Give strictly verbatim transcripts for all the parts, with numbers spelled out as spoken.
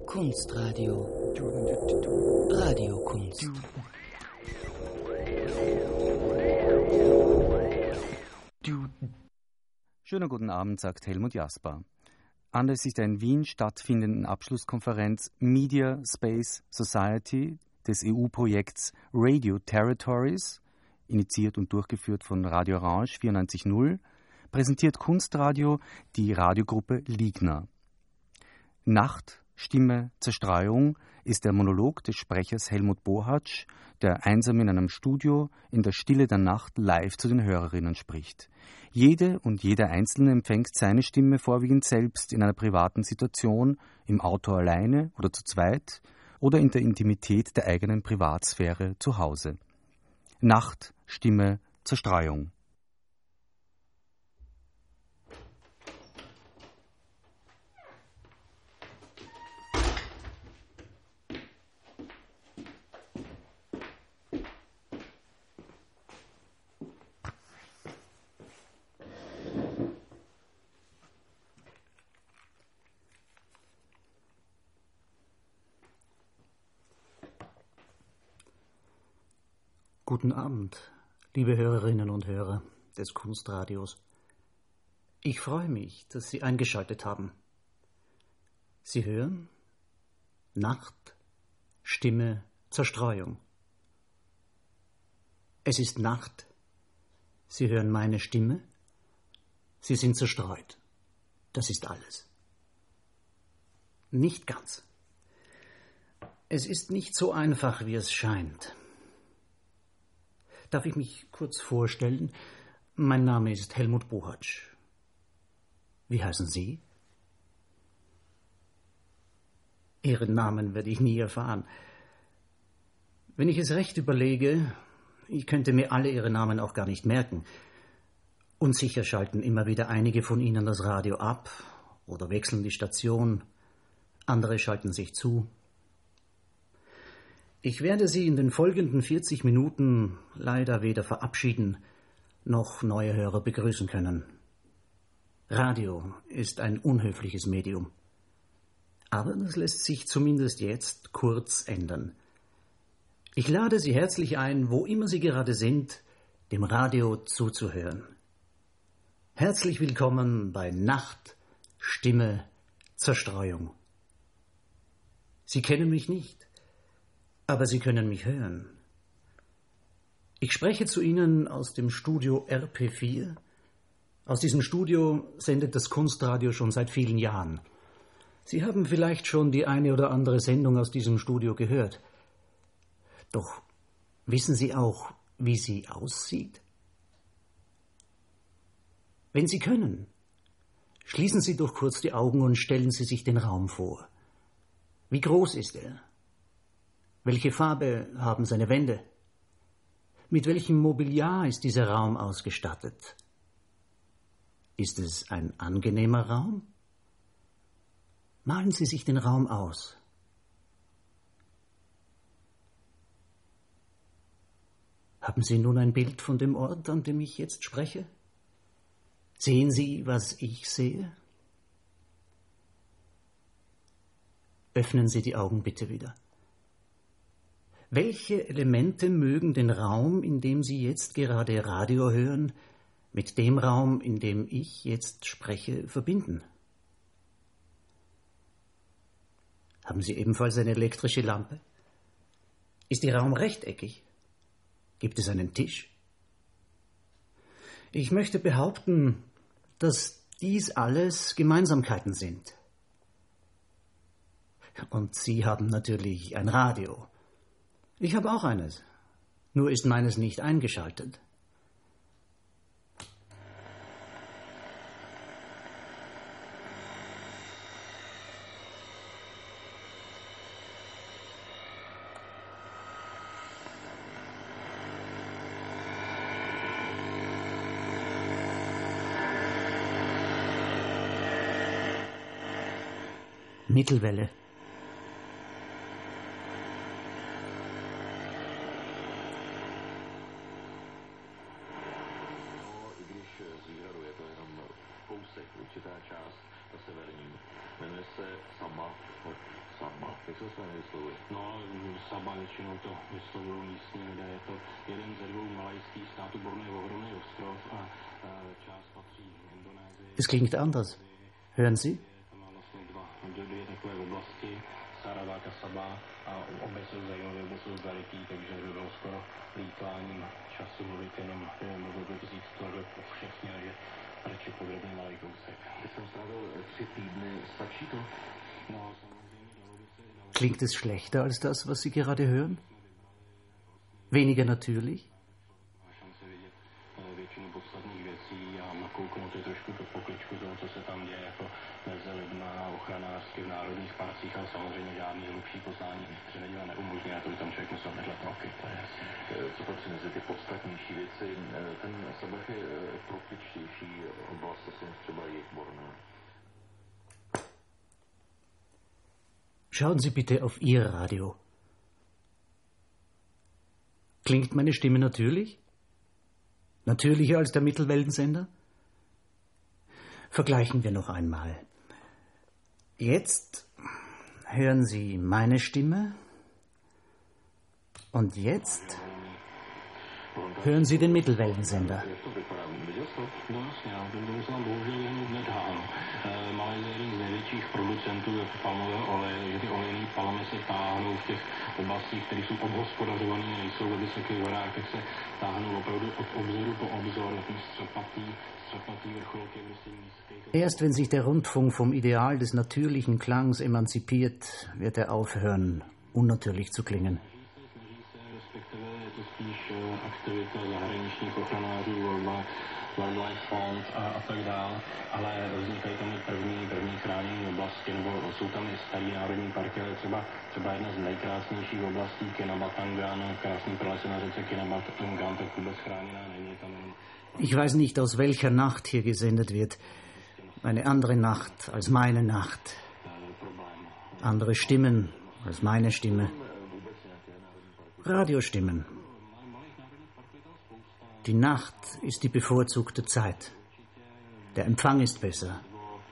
Kunstradio. Radiokunst. Schönen guten Abend, sagt Helmut Jasper. Anlässlich der in Wien stattfindenden Abschlusskonferenz Media Space Society des E U-Projekts Radio Territories, initiiert und durchgeführt von Radio Orange vierundneunzig Komma null, präsentiert Kunstradio die Radiogruppe Ligna. Nacht, Stimme, Zerstreuung ist der Monolog des Sprechers Helmut Bohatsch, der einsam in einem Studio in der Stille der Nacht live zu den Hörerinnen spricht. Jede und jeder Einzelne empfängt seine Stimme vorwiegend selbst in einer privaten Situation, im Auto alleine oder zu zweit oder in der Intimität der eigenen Privatsphäre zu Hause. Nacht, Stimme, Zerstreuung. Guten Abend, liebe Hörerinnen und Hörer des Kunstradios. Ich freue mich, dass Sie eingeschaltet haben. Sie hören Nacht, Stimme, Zerstreuung. Es ist Nacht. Sie hören meine Stimme. Sie sind zerstreut. Das ist alles. Nicht ganz. Es ist nicht so einfach, wie es scheint. Darf ich mich kurz vorstellen? Mein Name ist Helmut Bohatsch. Wie heißen Sie? Ihren Namen werde ich nie erfahren. Wenn ich es recht überlege, ich könnte mir alle Ihre Namen auch gar nicht merken. Und sicher schalten immer wieder einige von Ihnen das Radio ab oder wechseln die Station. Andere schalten sich zu. Ich werde Sie in den folgenden vierzig Minuten leider weder verabschieden, noch neue Hörer begrüßen können. Radio ist ein unhöfliches Medium. Aber das lässt sich zumindest jetzt kurz ändern. Ich lade Sie herzlich ein, wo immer Sie gerade sind, dem Radio zuzuhören. Herzlich willkommen bei Nacht, Stimme, Zerstreuung. Sie kennen mich nicht. Aber Sie können mich hören. Ich spreche zu Ihnen aus dem Studio R P vier. Aus diesem Studio sendet das Kunstradio schon seit vielen Jahren. Sie haben vielleicht schon die eine oder andere Sendung aus diesem Studio gehört. Doch wissen Sie auch, wie sie aussieht? Wenn Sie können, schließen Sie doch kurz die Augen und stellen Sie sich den Raum vor. Wie groß ist er? Welche Farbe haben seine Wände? Mit welchem Mobiliar ist dieser Raum ausgestattet? Ist es ein angenehmer Raum? Malen Sie sich den Raum aus. Haben Sie nun ein Bild von dem Ort, an dem ich jetzt spreche? Sehen Sie, was ich sehe? Öffnen Sie die Augen bitte wieder. Welche Elemente mögen den Raum, in dem Sie jetzt gerade Radio hören, mit dem Raum, in dem ich jetzt spreche, verbinden? Haben Sie ebenfalls eine elektrische Lampe? Ist Ihr Raum rechteckig? Gibt es einen Tisch? Ich möchte behaupten, dass dies alles Gemeinsamkeiten sind. Und Sie haben natürlich ein Radio. Ich habe auch eines, nur ist meines nicht eingeschaltet. Mittelwelle. určitá část, ta severní, jmenuje se Sama, Sama. Jak se to nevyslovuje? No, Sabah většinou to vyslovují místní lidé. Je to jeden ze dvou malajských států. Borneo je ohromný ostrov a část patří Indonésii. Es klingt anders. Hören Sie? Tam má vlastně dva, dvě takové oblasti, Sarawak a Sabah, a obě jsou zajímavé, obě jsou zarytý, takže by bylo skoro plýtváním času mluvit jenom do tisíc let po všechny, takže radši podrobně malý kousek. Teď jsem strávil tři týdny, stačí to? No, samozřejmě dalo by se... Dalo... Klingt es schlechter als das, was Sie gerade hören? Weniger natürlich? Většinu podstatných věcí a nakouknout je trošku pod pokličku toho, co se tam děje, jako mezi lidma, ochranářsky v národních parcích, ale samozřejmě žádný hlubší poznání přírodě neumožňuje, to by tam člověk musel bydlet roky, to je jasné. Co patří mezi ty podstatnější věci? Ten Sabah je tropičtější oblast, asi třeba jejich Borneo. Schauen Sie bitte auf Ihr Radio. Klingt meine Stimme natürlich? Natürlicher als der Mittelwellensender? Vergleichen wir noch einmal. Jetzt hören Sie meine Stimme und jetzt hören Sie den Mittelwellensender. Malajsie je jeden z největších producentů palmového oleje, takže ty olejné palmy se táhnou v těch oblastích, které jsou obhospodařované, nejsou ve vysokých horách, tak se táhnou opravdu od obzoru po obzor, na ten střepatý, střepatý vrcholky, prostě nízkých. Erst wenn sich der Rundfunk vom Ideal des natürlichen Klangs emanzipiert, wird er aufhören, unnatürlich zu klingen. Respektive je to spíš aktivita zahraničních ochranářů, Wildlife Fund a, a tak dále, ale vznikají tam i první, první chráněné oblasti, nebo jsou tam i starý národní parky, ale třeba, třeba jedna z nejkrásnějších oblastí, Kinabatangan, krásný prales na řece Kinabatangan, tak vůbec chráněná není tam. Ich weiß nicht, aus welcher Nacht hier gesendet wird. Eine andere Nacht als meine Nacht. Andere Stimmen als meine Stimme. Radiostimmen. Die Nacht ist die bevorzugte Zeit. Der Empfang ist besser.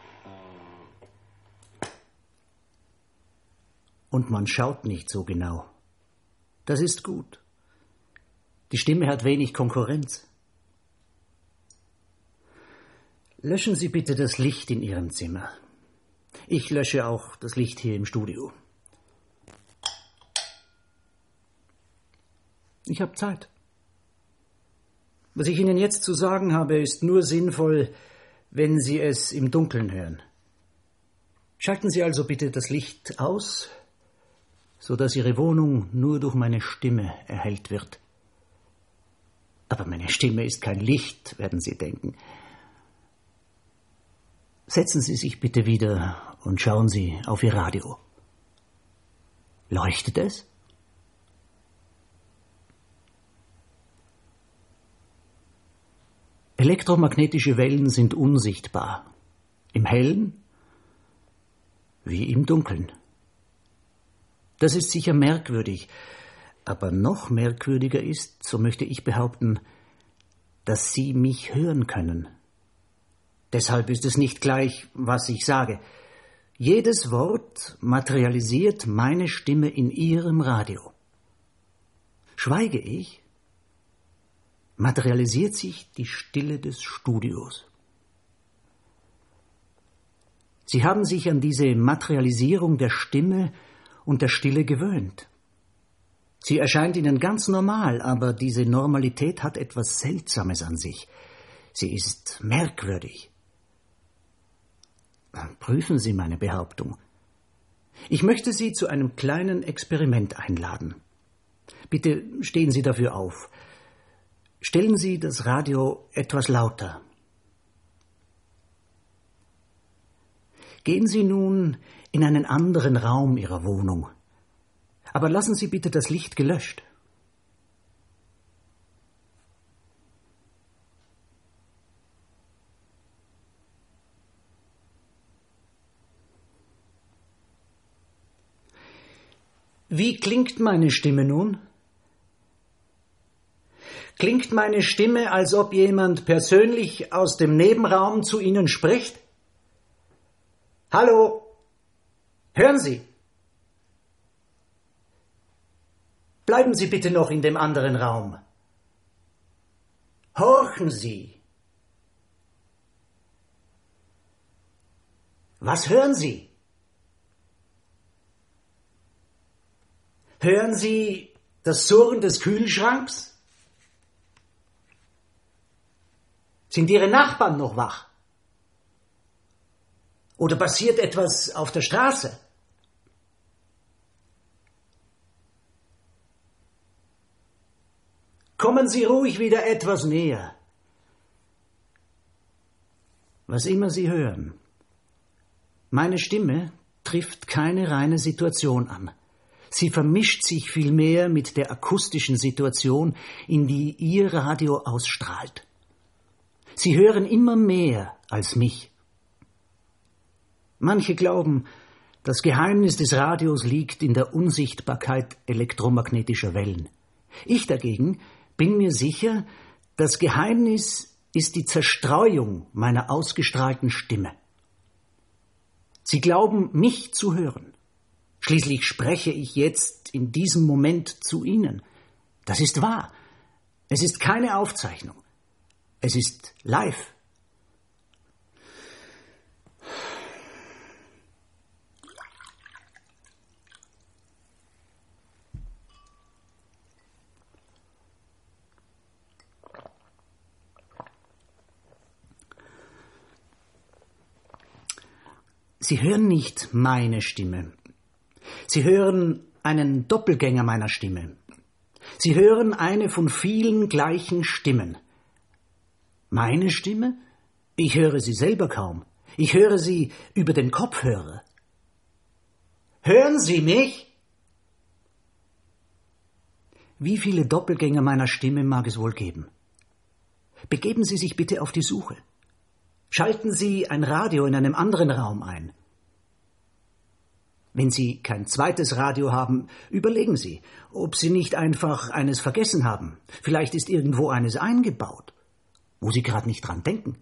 Und man schaut nicht so genau. Das ist gut. Die Stimme hat wenig Konkurrenz. Löschen Sie bitte das Licht in Ihrem Zimmer. Ich lösche auch das Licht hier im Studio. Ich habe Zeit. Was ich Ihnen jetzt zu sagen habe, ist nur sinnvoll, wenn Sie es im Dunkeln hören. Schalten Sie also bitte das Licht aus, sodass Ihre Wohnung nur durch meine Stimme erhellt wird. Aber meine Stimme ist kein Licht, werden Sie denken. Setzen Sie sich bitte wieder und schauen Sie auf Ihr Radio. Leuchtet es? Elektromagnetische Wellen sind unsichtbar. Im Hellen wie im Dunkeln. Das ist sicher merkwürdig, aber noch merkwürdiger ist, so möchte ich behaupten, dass Sie mich hören können. Deshalb ist es nicht gleich, was ich sage. Jedes Wort materialisiert meine Stimme in Ihrem Radio. Schweige ich, materialisiert sich die Stille des Studios. Sie haben sich an diese Materialisierung der Stimme und der Stille gewöhnt. Sie erscheint Ihnen ganz normal, aber diese Normalität hat etwas Seltsames an sich. Sie ist merkwürdig. Prüfen Sie meine Behauptung. Ich möchte Sie zu einem kleinen Experiment einladen. Bitte stehen Sie dafür auf. Stellen Sie das Radio etwas lauter. Gehen Sie nun in einen anderen Raum Ihrer Wohnung. Aber lassen Sie bitte das Licht gelöscht. Wie klingt meine Stimme nun? Klingt meine Stimme, als ob jemand persönlich aus dem Nebenraum zu Ihnen spricht? Hallo? Hören Sie? Bleiben Sie bitte noch in dem anderen Raum. Horchen Sie. Was hören Sie? Hören Sie das Surren des Kühlschranks? Sind Ihre Nachbarn noch wach? Oder passiert etwas auf der Straße? Kommen Sie ruhig wieder etwas näher. Was immer Sie hören, meine Stimme trifft keine reine Situation an. Sie vermischt sich vielmehr mit der akustischen Situation, in die Ihr Radio ausstrahlt. Sie hören immer mehr als mich. Manche glauben, das Geheimnis des Radios liegt in der Unsichtbarkeit elektromagnetischer Wellen. Ich dagegen bin mir sicher, das Geheimnis ist die Zerstreuung meiner ausgestrahlten Stimme. Sie glauben, mich zu hören. Schließlich spreche ich jetzt in diesem Moment zu Ihnen. Das ist wahr. Es ist keine Aufzeichnung. Es ist live. Sie hören nicht meine Stimme. Sie hören einen Doppelgänger meiner Stimme. Sie hören eine von vielen gleichen Stimmen. Meine Stimme? Ich höre sie selber kaum. Ich höre sie über den Kopfhörer. Hören Sie mich? Wie viele Doppelgänger meiner Stimme mag es wohl geben? Begeben Sie sich bitte auf die Suche. Schalten Sie ein Radio in einem anderen Raum ein. Wenn Sie kein zweites Radio haben, überlegen Sie, ob Sie nicht einfach eines vergessen haben. Vielleicht ist irgendwo eines eingebaut, wo Sie gerade nicht dran denken.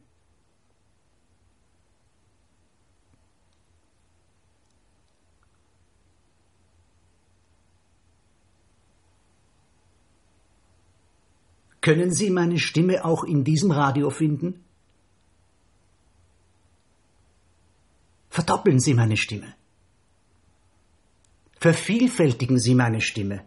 Können Sie meine Stimme auch in diesem Radio finden? Verdoppeln Sie meine Stimme. Vervielfältigen Sie meine Stimme.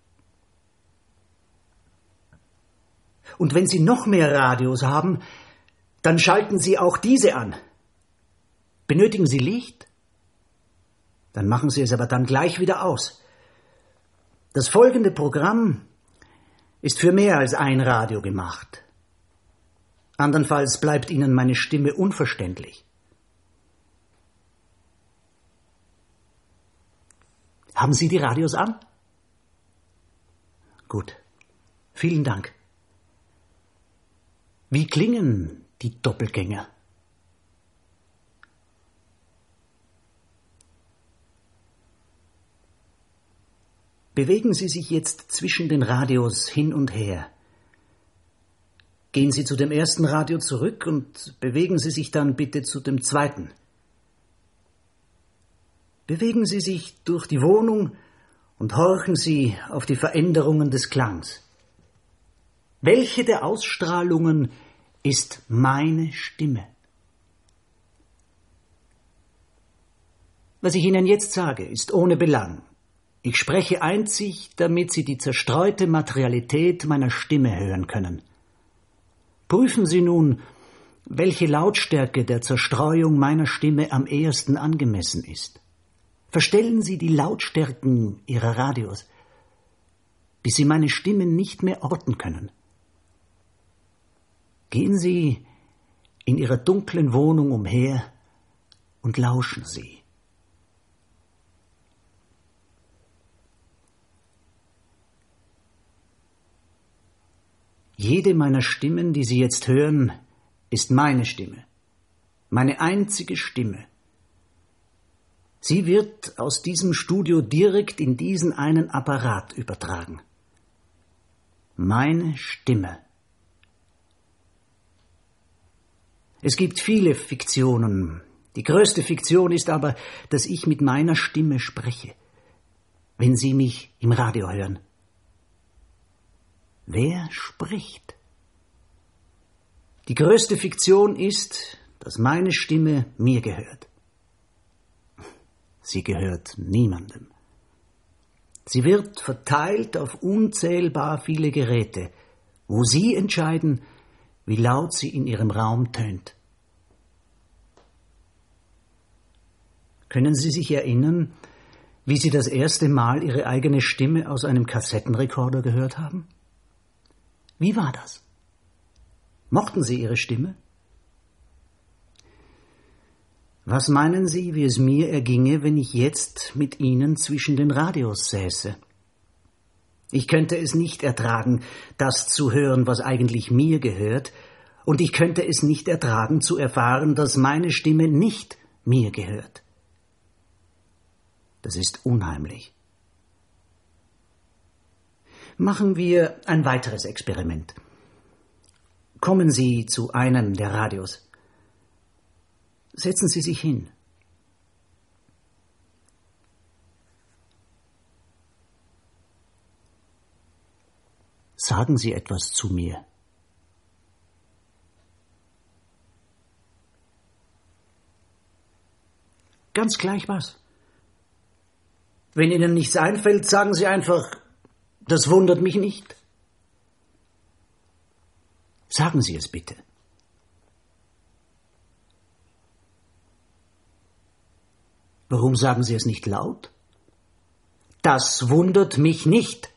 Und wenn Sie noch mehr Radios haben, dann schalten Sie auch diese an. Benötigen Sie Licht? Dann machen Sie es aber dann gleich wieder aus. Das folgende Programm ist für mehr als ein Radio gemacht. Andernfalls bleibt Ihnen meine Stimme unverständlich. Haben Sie die Radios an? Gut. Vielen Dank. Wie klingen die Doppelgänger? Bewegen Sie sich jetzt zwischen den Radios hin und her. Gehen Sie zu dem ersten Radio zurück und bewegen Sie sich dann bitte zu dem zweiten. Bewegen Sie sich durch die Wohnung und horchen Sie auf die Veränderungen des Klangs. Welche der Ausstrahlungen ist meine Stimme? Was ich Ihnen jetzt sage, ist ohne Belang. Ich spreche einzig, damit Sie die zerstreute Materialität meiner Stimme hören können. Prüfen Sie nun, welche Lautstärke der Zerstreuung meiner Stimme am ehesten angemessen ist. Verstellen Sie die Lautstärken Ihrer Radios, bis Sie meine Stimme nicht mehr orten können. Gehen Sie in Ihrer dunklen Wohnung umher und lauschen Sie. Jede meiner Stimmen, die Sie jetzt hören, ist meine Stimme, meine einzige Stimme. Sie wird aus diesem Studio direkt in diesen einen Apparat übertragen. Meine Stimme. Es gibt viele Fiktionen. Die größte Fiktion ist aber, dass ich mit meiner Stimme spreche, wenn Sie mich im Radio hören. Wer spricht? Die größte Fiktion ist, dass meine Stimme mir gehört. Sie gehört niemandem. Sie wird verteilt auf unzählbar viele Geräte, wo Sie entscheiden, wie laut sie in Ihrem Raum tönt. Können Sie sich erinnern, wie Sie das erste Mal Ihre eigene Stimme aus einem Kassettenrekorder gehört haben? Wie war das? Mochten Sie Ihre Stimme? Was meinen Sie, wie es mir erginge, wenn ich jetzt mit Ihnen zwischen den Radios säße? Ich könnte es nicht ertragen, das zu hören, was eigentlich mir gehört, und ich könnte es nicht ertragen, zu erfahren, dass meine Stimme nicht mir gehört. Das ist unheimlich. Machen wir ein weiteres Experiment. Kommen Sie zu einem der Radios. Setzen Sie sich hin. Sagen Sie etwas zu mir. Ganz gleich was. Wenn Ihnen nichts einfällt, sagen Sie einfach, das wundert mich nicht. Sagen Sie es bitte. Warum sagen Sie es nicht laut? Das wundert mich nicht.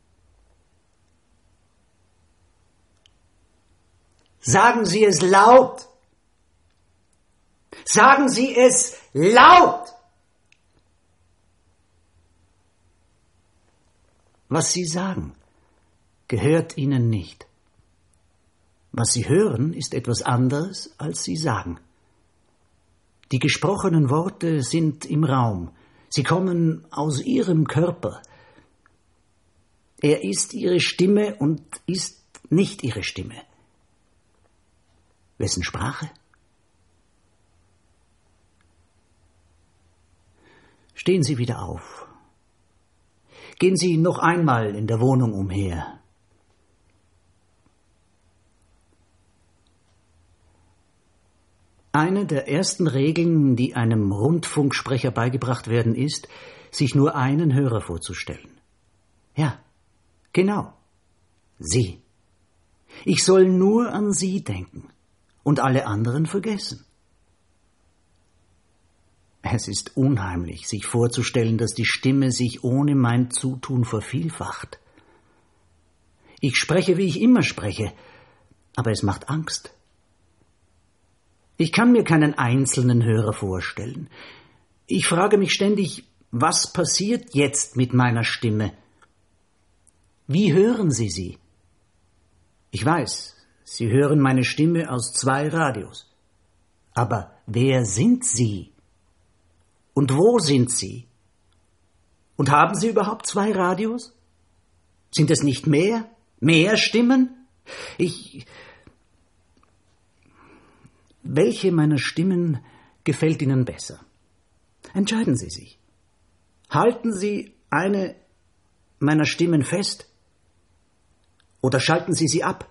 Sagen Sie es laut. Sagen Sie es laut. Was Sie sagen, gehört Ihnen nicht. Was Sie hören, ist etwas anderes, als Sie sagen. Die gesprochenen Worte sind im Raum. Sie kommen aus Ihrem Körper. Er ist Ihre Stimme und ist nicht Ihre Stimme. Wessen Sprache? Stehen Sie wieder auf. Gehen Sie noch einmal in der Wohnung umher. Eine der ersten Regeln, die einem Rundfunksprecher beigebracht werden, ist, sich nur einen Hörer vorzustellen. Ja, genau, Sie. Ich soll nur an Sie denken und alle anderen vergessen. Es ist unheimlich, sich vorzustellen, dass die Stimme sich ohne mein Zutun vervielfacht. Ich spreche, wie ich immer spreche, aber es macht Angst. Ich kann mir keinen einzelnen Hörer vorstellen. Ich frage mich ständig, was passiert jetzt mit meiner Stimme? Wie hören Sie sie? Ich weiß, Sie hören meine Stimme aus zwei Radios. Aber wer sind Sie? Und wo sind Sie? Und haben Sie überhaupt zwei Radios? Sind es nicht mehr? Mehr Stimmen? Ich... Welche meiner Stimmen gefällt Ihnen besser? Entscheiden Sie sich. Halten Sie eine meiner Stimmen fest oder schalten Sie sie ab?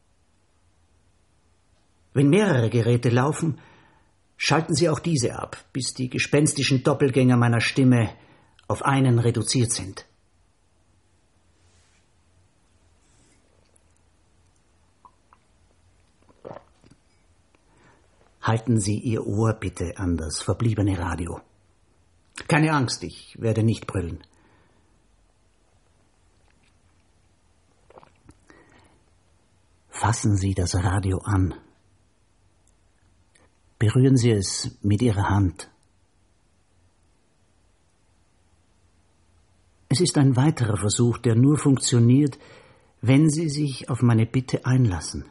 Wenn mehrere Geräte laufen, schalten Sie auch diese ab, bis die gespenstischen Doppelgänger meiner Stimme auf einen reduziert sind. Halten Sie Ihr Ohr bitte an das verbliebene Radio. Keine Angst, ich werde nicht brüllen. Fassen Sie das Radio an. Berühren Sie es mit Ihrer Hand. Es ist ein weiterer Versuch, der nur funktioniert, wenn Sie sich auf meine Bitte einlassen.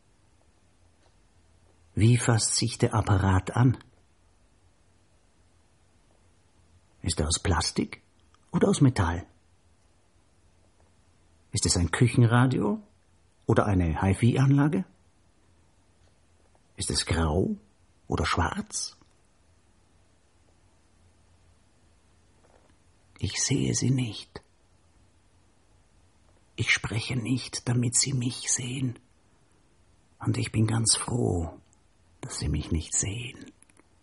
Wie fasst sich der Apparat an? Ist er aus Plastik oder aus Metall? Ist es ein Küchenradio oder eine Hi-Fi-Anlage? Ist es grau oder schwarz? Ich sehe sie nicht. Ich spreche nicht, damit Sie mich sehen. Und ich bin ganz froh, dass Sie mich nicht sehen.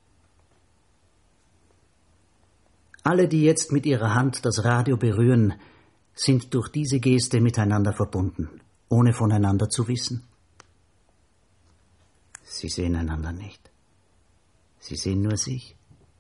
Alle, die jetzt mit ihrer Hand das Radio berühren, sind durch diese Geste miteinander verbunden, ohne voneinander zu wissen. Sie sehen einander nicht. Sie sehen nur sich.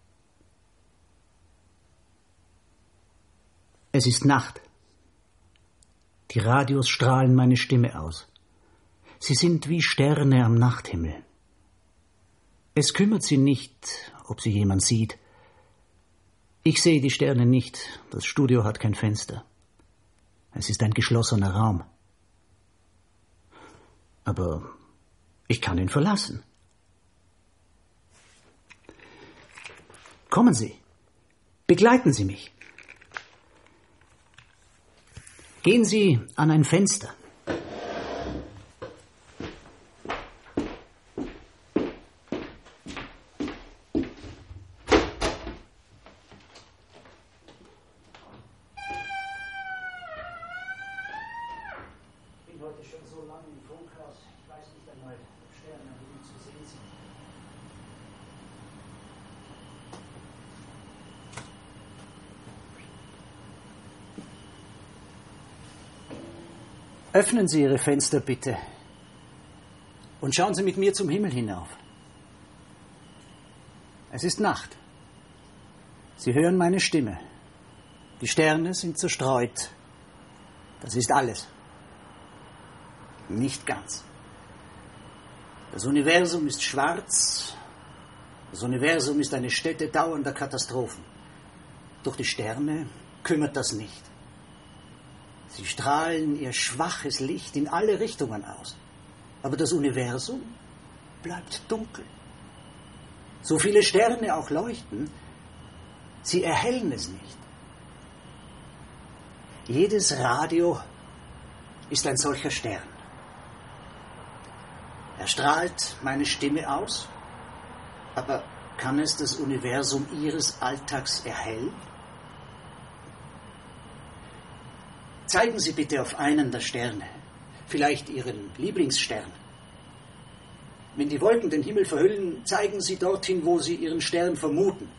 Es ist Nacht. Die Radios strahlen meine Stimme aus. Sie sind wie Sterne am Nachthimmel. Es kümmert sie nicht, ob sie jemand sieht. Ich sehe die Sterne nicht. Das Studio hat kein Fenster. Es ist ein geschlossener Raum. Aber ich kann ihn verlassen. Kommen Sie. Begleiten Sie mich. Gehen Sie an ein Fenster. Öffnen Sie Ihre Fenster bitte und schauen Sie mit mir zum Himmel hinauf. Es ist Nacht. Sie hören meine Stimme. Die Sterne sind zerstreut. Das ist alles. Nicht ganz. Das Universum ist schwarz. Das Universum ist eine Stätte dauernder Katastrophen. Doch die Sterne kümmert das nicht. Sie strahlen ihr schwaches Licht in alle Richtungen aus. Aber das Universum bleibt dunkel. So viele Sterne auch leuchten, sie erhellen es nicht. Jedes Radio ist ein solcher Stern. Er strahlt meine Stimme aus, aber kann es das Universum Ihres Alltags erhellen? Zeigen Sie bitte auf einen der Sterne, vielleicht Ihren Lieblingsstern. Wenn die Wolken den Himmel verhüllen, zeigen Sie dorthin, wo Sie Ihren Stern vermuten.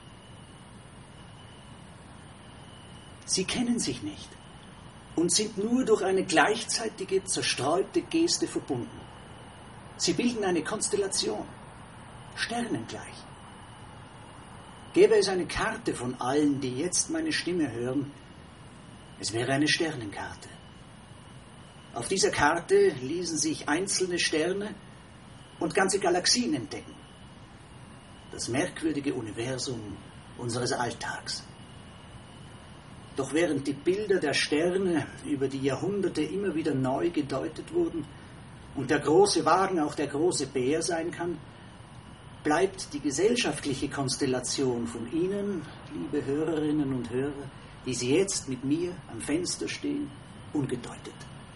Sie kennen sich nicht und sind nur durch eine gleichzeitige, zerstreute Geste verbunden. Sie bilden eine Konstellation, sternengleich. Gäbe es eine Karte von allen, die jetzt meine Stimme hören, es wäre eine Sternenkarte. Auf dieser Karte ließen sich einzelne Sterne und ganze Galaxien entdecken. Das merkwürdige Universum unseres Alltags. Doch während die Bilder der Sterne über die Jahrhunderte immer wieder neu gedeutet wurden und der große Wagen auch der große Bär sein kann, bleibt die gesellschaftliche Konstellation von Ihnen, liebe Hörerinnen und Hörer, die Sie jetzt mit mir am Fenster stehen, ungedeutet.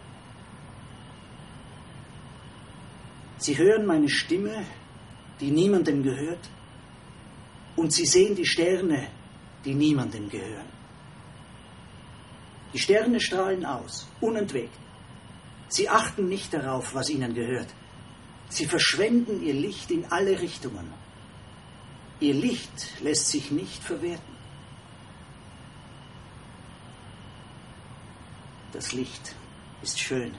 Sie hören meine Stimme, die niemandem gehört, und Sie sehen die Sterne, die niemandem gehören. Die Sterne strahlen aus, unentwegt. Sie achten nicht darauf, was ihnen gehört. Sie verschwenden ihr Licht in alle Richtungen. Ihr Licht lässt sich nicht verwerten. Das Licht ist schön.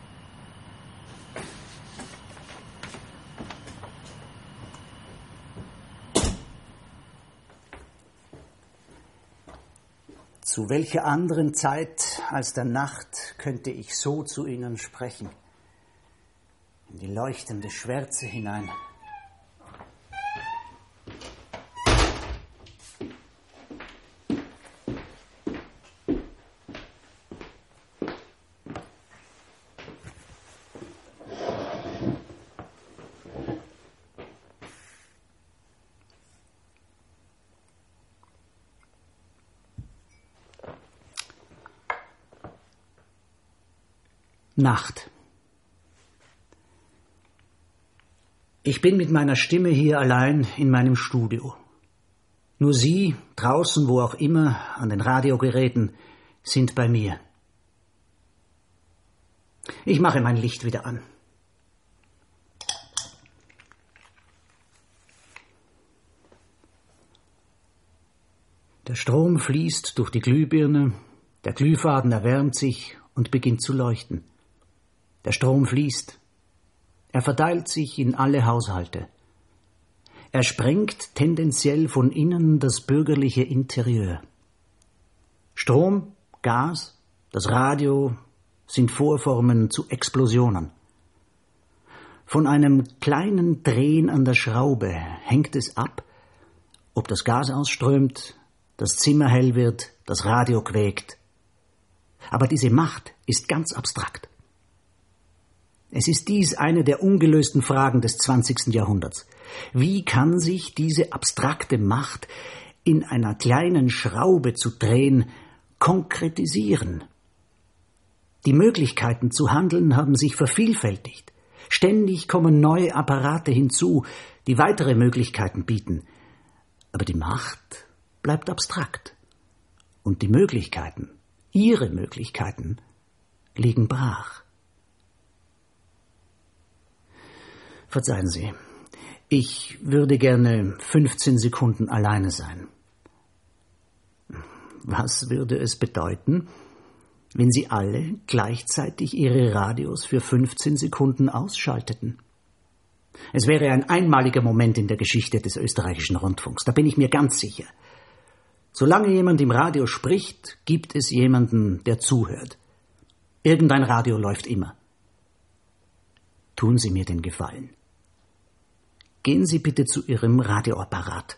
Zu welcher anderen Zeit als der Nacht könnte ich so zu Ihnen sprechen? In die leuchtende Schwärze hinein. Nacht. Ich bin mit meiner Stimme hier allein in meinem Studio. Nur Sie, draußen, wo auch immer, an den Radiogeräten, sind bei mir. Ich mache mein Licht wieder an. Der Strom fließt durch die Glühbirne, der Glühfaden erwärmt sich und beginnt zu leuchten. Der Strom fließt. Er verteilt sich in alle Haushalte. Er sprengt tendenziell von innen das bürgerliche Interieur. Strom, Gas, das Radio sind Vorformen zu Explosionen. Von einem kleinen Drehen an der Schraube hängt es ab, ob das Gas ausströmt, das Zimmer hell wird, das Radio quäkt. Aber diese Macht ist ganz abstrakt. Es ist dies eine der ungelösten Fragen des zwanzigsten Jahrhunderts. Wie kann sich diese abstrakte Macht in einer kleinen Schraube zu drehen konkretisieren? Die Möglichkeiten zu handeln haben sich vervielfältigt. Ständig kommen neue Apparate hinzu, die weitere Möglichkeiten bieten. Aber die Macht bleibt abstrakt. Und die Möglichkeiten, ihre Möglichkeiten, liegen brach. Verzeihen Sie, ich würde gerne fünfzehn Sekunden alleine sein. Was würde es bedeuten, wenn Sie alle gleichzeitig Ihre Radios für fünfzehn Sekunden ausschalteten? Es wäre ein einmaliger Moment in der Geschichte des österreichischen Rundfunks, da bin ich mir ganz sicher. Solange jemand im Radio spricht, gibt es jemanden, der zuhört. Irgendein Radio läuft immer. Tun Sie mir den Gefallen. Gehen Sie bitte zu Ihrem Radioapparat.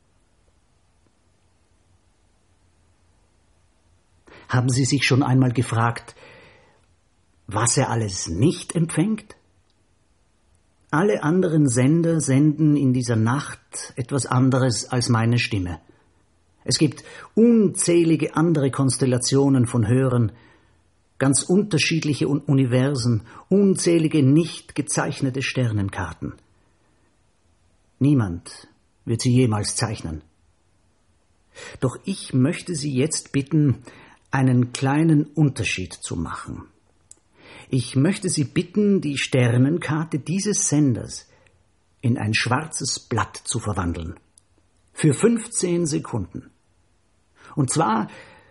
Haben Sie sich schon einmal gefragt, was er alles nicht empfängt? Alle anderen Sender senden in dieser Nacht etwas anderes als meine Stimme. Es gibt unzählige andere Konstellationen von Hörern, ganz unterschiedliche Universen, unzählige nicht gezeichnete Sternenkarten. Niemand wird sie jemals zeichnen. Doch ich möchte Sie jetzt bitten, einen kleinen Unterschied zu machen. Ich möchte Sie bitten, die Sternenkarte dieses Senders in ein schwarzes Blatt zu verwandeln. Für fünfzehn Sekunden. Und zwar,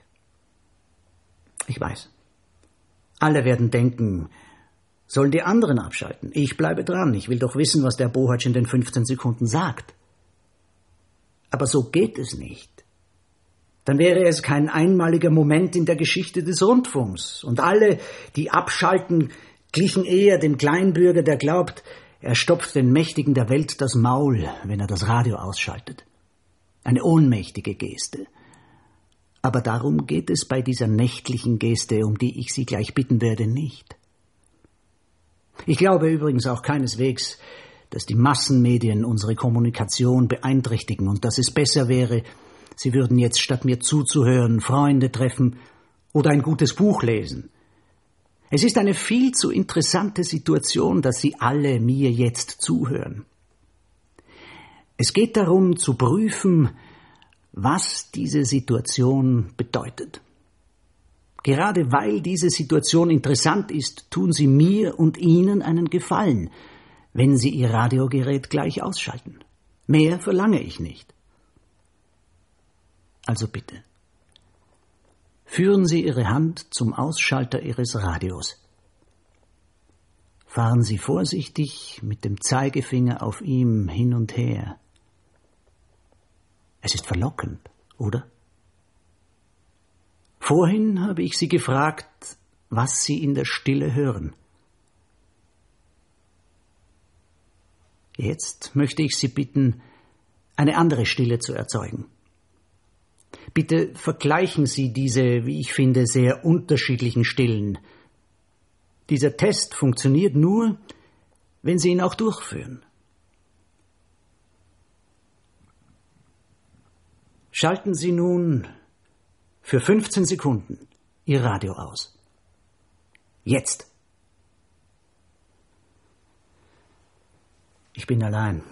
ich weiß, alle werden denken, sollen die anderen abschalten. Ich bleibe dran, ich will doch wissen, was der Bohatsch in den fünfzehn Sekunden sagt. Aber so geht es nicht. Dann wäre es kein einmaliger Moment in der Geschichte des Rundfunks. Und alle, die abschalten, glichen eher dem Kleinbürger, der glaubt, er stopft den Mächtigen der Welt das Maul, wenn er das Radio ausschaltet. Eine ohnmächtige Geste. Aber darum geht es bei dieser nächtlichen Geste, um die ich Sie gleich bitten werde, nicht. Ich glaube übrigens auch keineswegs, dass die Massenmedien unsere Kommunikation beeinträchtigen und dass es besser wäre, Sie würden jetzt statt mir zuzuhören Freunde treffen oder ein gutes Buch lesen. Es ist eine viel zu interessante Situation, dass Sie alle mir jetzt zuhören. Es geht darum zu prüfen, was diese Situation bedeutet. Gerade weil diese Situation interessant ist, tun Sie mir und Ihnen einen Gefallen, wenn Sie Ihr Radiogerät gleich ausschalten. Mehr verlange ich nicht. Also bitte, führen Sie Ihre Hand zum Ausschalter Ihres Radios. Fahren Sie vorsichtig mit dem Zeigefinger auf ihm hin und her. Es ist verlockend, oder? Vorhin habe ich Sie gefragt, was Sie in der Stille hören. Jetzt möchte ich Sie bitten, eine andere Stille zu erzeugen. Bitte vergleichen Sie diese, wie ich finde, sehr unterschiedlichen Stillen. Dieser Test funktioniert nur, wenn Sie ihn auch durchführen. Schalten Sie nun für fünfzehn Sekunden Ihr Radio aus. Jetzt. Ich bin allein.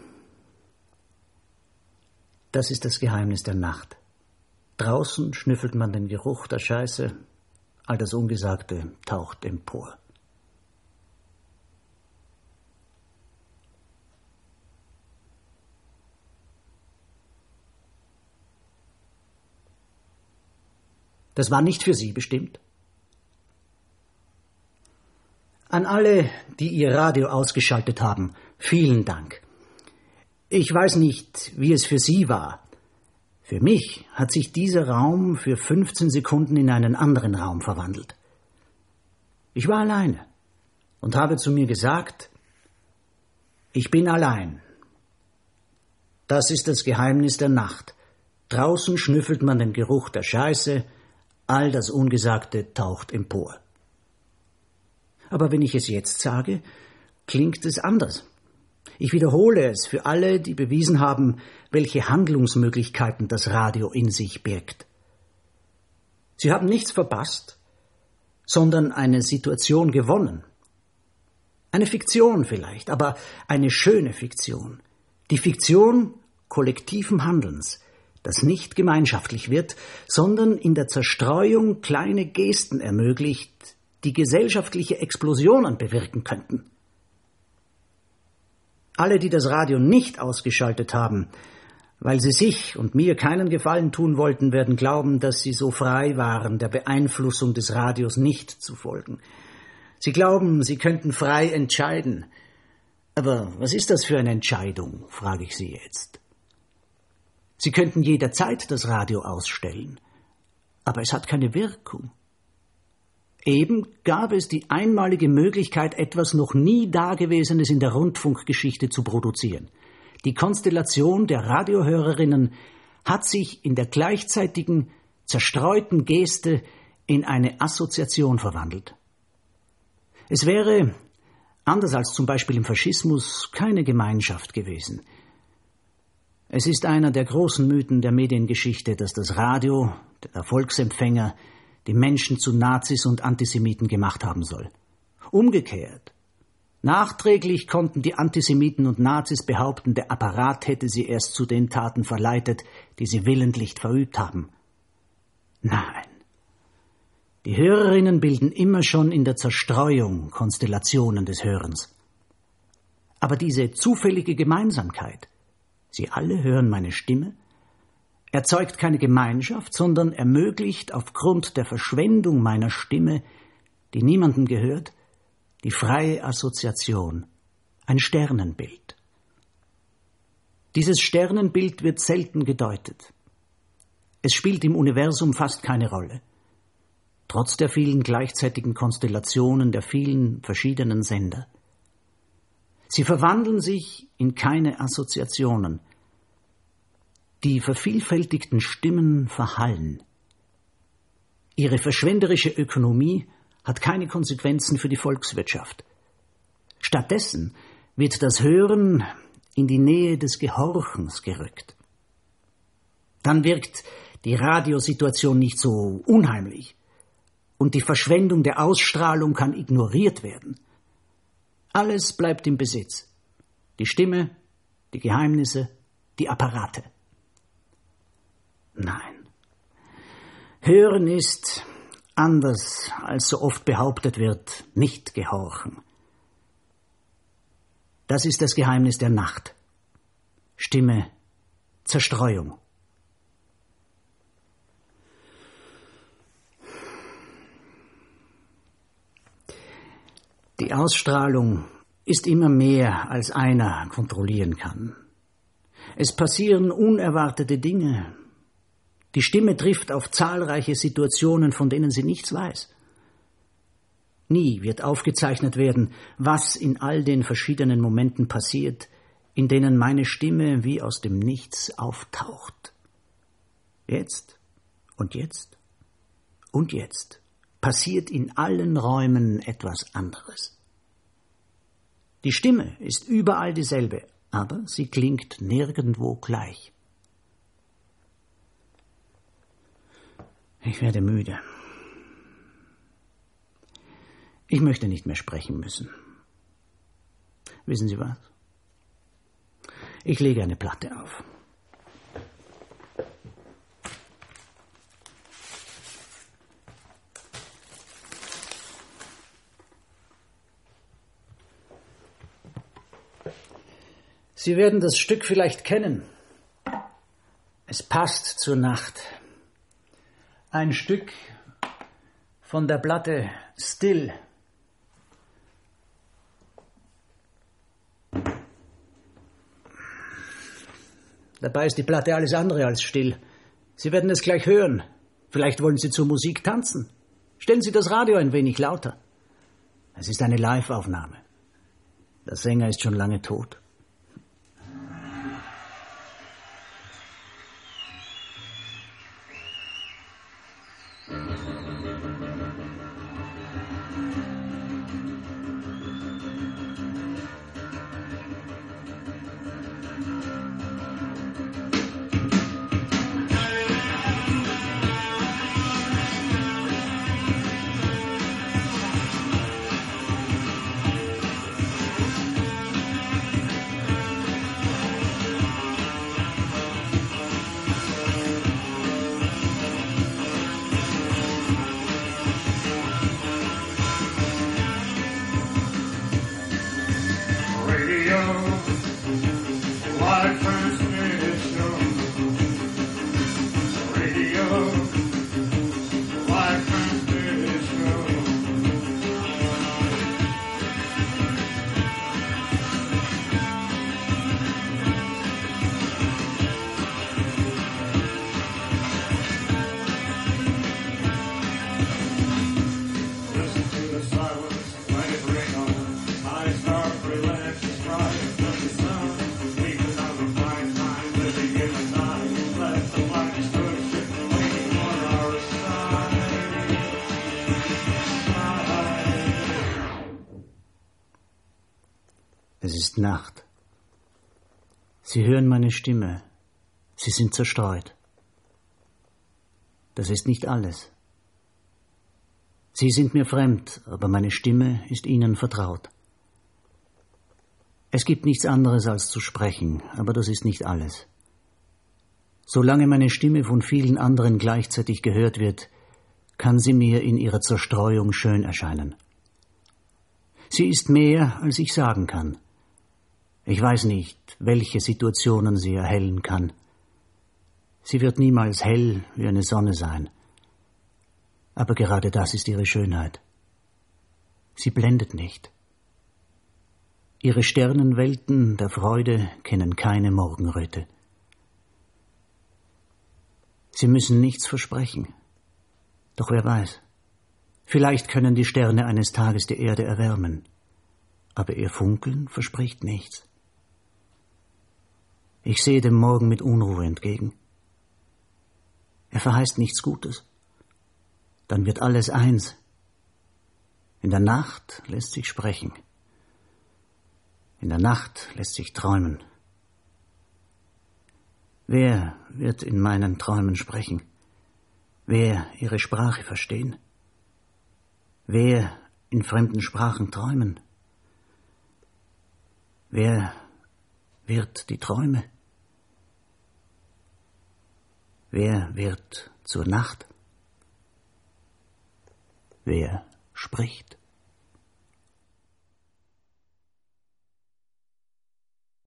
Das ist das Geheimnis der Nacht. Draußen schnüffelt man den Geruch der Scheiße, all das Ungesagte taucht empor. Das war nicht für Sie bestimmt. An alle, die ihr Radio ausgeschaltet haben, vielen Dank. Ich weiß nicht, wie es für Sie war. Für mich hat sich dieser Raum für fünfzehn Sekunden in einen anderen Raum verwandelt. Ich war alleine und habe zu mir gesagt, ich bin allein. Das ist das Geheimnis der Nacht. Draußen schnüffelt man den Geruch der Scheiße, all das Ungesagte taucht empor. Aber wenn ich es jetzt sage, klingt es anders. Ich wiederhole es für alle, die bewiesen haben, welche Handlungsmöglichkeiten das Radio in sich birgt. Sie haben nichts verpasst, sondern eine Situation gewonnen. Eine Fiktion vielleicht, aber eine schöne Fiktion. Die Fiktion kollektiven Handelns, das nicht gemeinschaftlich wird, sondern in der Zerstreuung kleine Gesten ermöglicht, die gesellschaftliche Explosionen bewirken könnten. Alle, die das Radio nicht ausgeschaltet haben, weil sie sich und mir keinen Gefallen tun wollten, werden glauben, dass sie so frei waren, der Beeinflussung des Radios nicht zu folgen. Sie glauben, sie könnten frei entscheiden. Aber was ist das für eine Entscheidung, frage ich Sie jetzt. Sie könnten jederzeit das Radio ausstellen, aber es hat keine Wirkung. Eben gab es die einmalige Möglichkeit, etwas noch nie Dagewesenes in der Rundfunkgeschichte zu produzieren. Die Konstellation der Radiohörerinnen hat sich in der gleichzeitigen, zerstreuten Geste in eine Assoziation verwandelt. Es wäre, anders als zum Beispiel im Faschismus, keine Gemeinschaft gewesen. Es ist einer der großen Mythen der Mediengeschichte, dass das Radio, der Erfolgsempfänger, die Menschen zu Nazis und Antisemiten gemacht haben soll. Umgekehrt. Nachträglich konnten die Antisemiten und Nazis behaupten, der Apparat hätte sie erst zu den Taten verleitet, die sie willentlich verübt haben. Nein. Die Hörerinnen bilden immer schon in der Zerstreuung Konstellationen des Hörens. Aber diese zufällige Gemeinsamkeit, sie alle hören meine Stimme, erzeugt keine Gemeinschaft, sondern ermöglicht aufgrund der Verschwendung meiner Stimme, die niemandem gehört, die freie Assoziation, ein Sternenbild. Dieses Sternenbild wird selten gedeutet. Es spielt im Universum fast keine Rolle. Trotz der vielen gleichzeitigen Konstellationen der vielen verschiedenen Sender. Sie verwandeln sich in keine Assoziationen. Die vervielfältigten Stimmen verhallen. Ihre verschwenderische Ökonomie hat keine Konsequenzen für die Volkswirtschaft. Stattdessen wird das Hören in die Nähe des Gehorchens gerückt. Dann wirkt die Radiosituation nicht so unheimlich und die Verschwendung der Ausstrahlung kann ignoriert werden. Alles bleibt im Besitz. Die Stimme, die Geheimnisse, die Apparate. Nein. Hören ist, anders als so oft behauptet wird, nicht gehorchen. Das ist das Geheimnis der Nacht. Stimme, Zerstreuung. Die Ausstrahlung ist immer mehr, als einer kontrollieren kann. Es passieren unerwartete Dinge. Die Stimme trifft auf zahlreiche Situationen, von denen sie nichts weiß. Nie wird aufgezeichnet werden, was in all den verschiedenen Momenten passiert, in denen meine Stimme wie aus dem Nichts auftaucht. Jetzt und jetzt und jetzt passiert in allen Räumen etwas anderes. Die Stimme ist überall dieselbe, aber sie klingt nirgendwo gleich. Ich werde müde. Ich möchte nicht mehr sprechen müssen. Wissen Sie was? Ich lege eine Platte auf. Sie werden das Stück vielleicht kennen. Es passt zur Nacht. Ein Stück Von der Platte Still. Dabei ist die Platte alles andere als still. Sie werden es gleich hören. Vielleicht wollen Sie zur Musik tanzen. Stellen Sie das Radio ein wenig lauter. Es ist eine Live-Aufnahme. Der Sänger ist schon lange tot. Es ist Nacht. Sie hören meine Stimme. Sie sind zerstreut. Das ist nicht alles. Sie sind mir fremd, aber meine Stimme ist Ihnen vertraut. Es gibt nichts anderes als zu sprechen, aber das ist nicht alles. Solange meine Stimme von vielen anderen gleichzeitig gehört wird, kann sie mir in ihrer Zerstreuung schön erscheinen. Sie ist mehr, als ich sagen kann. Ich weiß nicht, welche Situationen sie erhellen kann. Sie wird niemals hell wie eine Sonne sein. Aber gerade das ist ihre Schönheit. Sie blendet nicht. Ihre Sternenwelten der Freude kennen keine Morgenröte. Sie müssen nichts versprechen. Doch wer weiß, vielleicht können die Sterne eines Tages die Erde erwärmen. Aber ihr Funkeln verspricht nichts. Ich sehe dem Morgen mit Unruhe entgegen. Er verheißt nichts Gutes. Dann wird alles eins. In der Nacht lässt sich sprechen. In der Nacht lässt sich träumen. Wer wird in meinen Träumen sprechen? Wer ihre Sprache verstehen? Wer in fremden Sprachen träumen? Wer wird die Träume? Wer wird zur Nacht? Wer spricht?